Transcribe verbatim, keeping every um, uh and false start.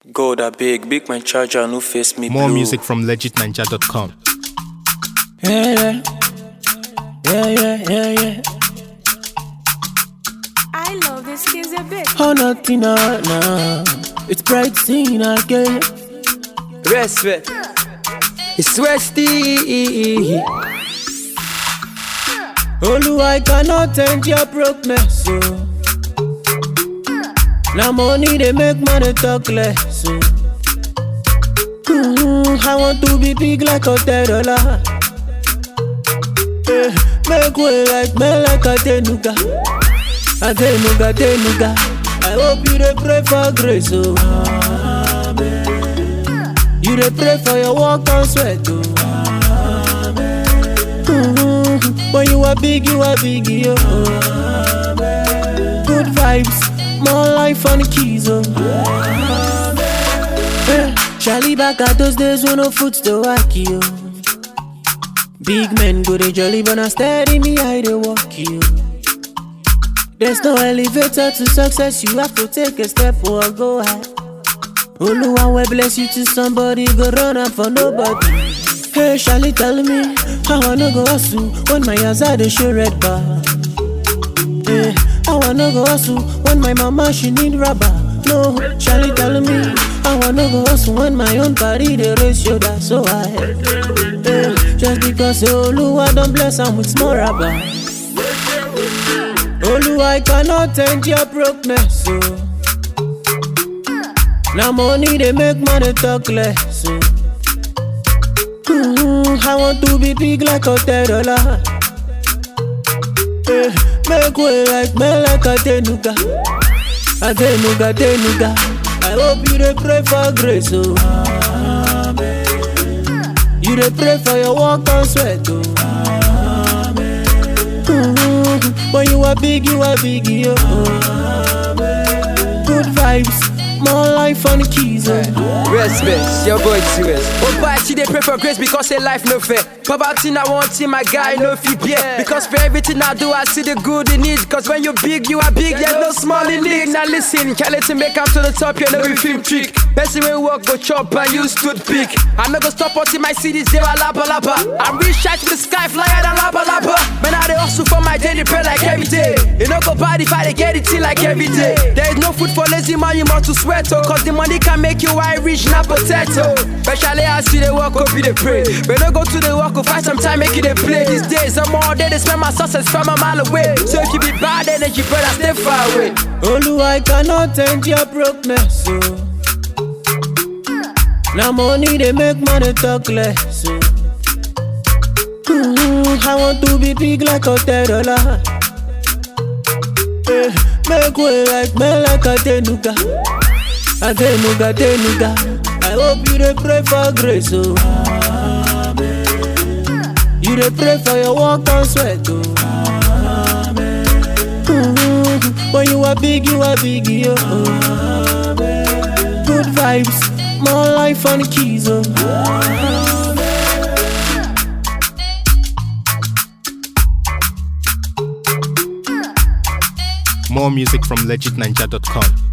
God, I beg, big my charger, no face me. More blue. music from legit ninja dot com. Yeah, yeah, yeah, yeah, yeah, yeah. I love this kids a bit. Oh, nothing, no, no. It's bright scene again. Respect. It's Westy. Olu, I cannot end your brokenness, so. Now money they make money talk less, so. Mm-hmm. I want to be big like a dollar. Yeah, make way like me like a tenuga. A tenuga, tenuga. I hope you dey pray for grace, oh. Amen. You dey pray for your work and sweat, oh. Amen. Mm-hmm. When you are big, you are big, yo. Amen. Good vibes, more life on the keys, oh. Amen. Hey, Charlie back at those days when no foot to walk, yo. Big men go they jolly, but I steady me, I they walk, yo. There's no elevator to success, you have to take a step or go high. Oluwa will bless you to somebody, go run up for nobody. Hey, Charlie, tell me how I no go hustle when my eyes are the show red bar. Hey, how I no go hustle when my mama she need rubber. No, Charlie, tell me how I no go hustle when my own body they raise shoulder so high. Hey, just because Oluwa don't bless am with small rubber. Olu, I cannot end your brokenness, so. Now money they make money talk less, so. Mm-hmm. I want to be big like a dollar. Yeah, make way like me like a tenuga. A tenuga, tenuga. I hope you dey pray for grace, oh. Amen. You dey pray for your work and sweat, oh. Amen. Mm-hmm. When you are big, you are big, yo. Amen. Good vibes, more life on the keys, oh. Respect, your boy T S. Oh, but she dey pray for grace because her life no fair. Poverty I want see my guy no fit bear. Because for everything I do, I see the good in it. Cause when you big, you are big, there's no small in it. Now listen, can't let him make up to the top, you know we film trick. Person will walk, go chop, and you stood big. I'm not gonna stop until my cities, they are lapa lapa. I reach shot to the sky, flyer than lapa lapa. Man, I dey hustle for my daily bread like every day. You know go bad if I dey get it till like every day. There is no food for lazy man, you must to sweat, oh. Cause the money can make you Irish, not potato. Especially I see the work, go be the pray. When I go to the work, go find some time, make it a play. These days, I'm all day, they spend my success from a mile away. So if you be bad energy, better stay far away. Olu, I cannot end your brokenness, so. Now money they make money talk less, so. Mm-hmm. I want to be big like a dollar. Yeah, make way like me like a tenuga. A tenuga, tenuga. I hope you dey pray for grace, oh. Amen. You dey pray for your work and sweat, oh. Amen. Mm-hmm. When you are big, you are big, yo. Amen. Good vibes, more life on the keys, oh. More music from legit ninja dot com.